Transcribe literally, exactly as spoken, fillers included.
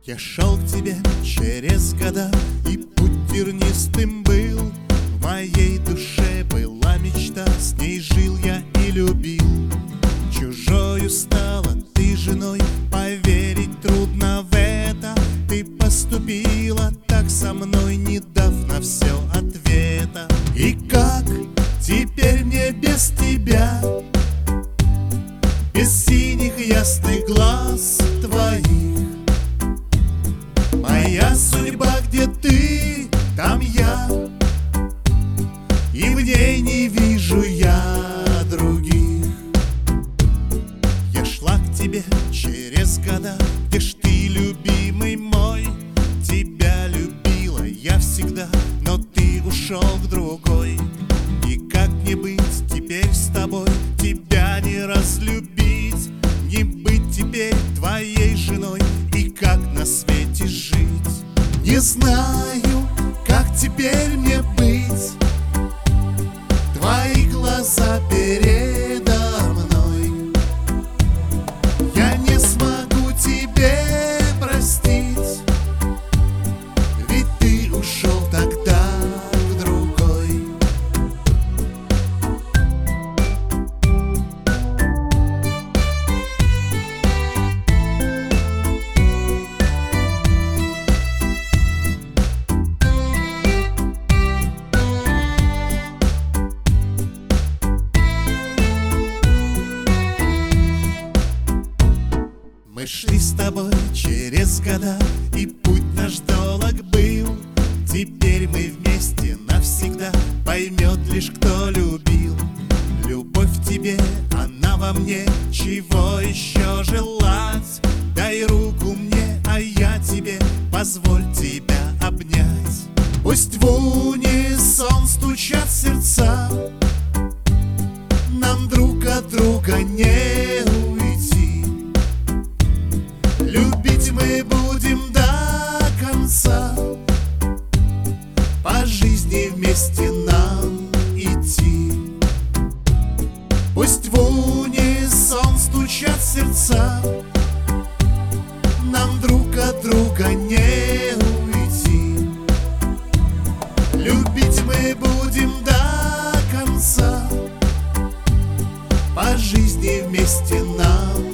Я шел к тебе через года, и путь тернистым был. В моей душе была мечта, с ней жил я и любил. Чужою стала ты женой, поверить трудно в это. Ты поступила так со мной, не дав на все ответа. И как теперь мне без тебя, без синих ясных глаз твоих? Моя судьба, где ты, там я, и в ней не вижу я других. Я шла к тебе через года, где ж ты, любимый мой? Тебя любила я всегда, но ты ушел к другой. И как мне быть теперь с тобой? Тебя не разлюбить, не быть теперь твоей женой. И как на свете жить? Не знаю, как теперь мне быть. Твои глаза передо мной. Я не смогу тебе простить, ведь ты ушел тогда к другой. Мы шли с тобой через года, и путь наш долг был. Теперь мы вместе навсегда, поймет лишь кто любил. Любовь в тебе, она во мне, чего еще желать? Дай руку мне, а я тебе, позволь тебя обнять. Пусть в унисон стучат сердца, нам друг от друга не уйти. Любить мы будем до конца, по жизни вместе нам идти. Пусть в унисон стучат сердца, нам друг от друга не уйти. Любить мы будем до конца, по жизни вместе нам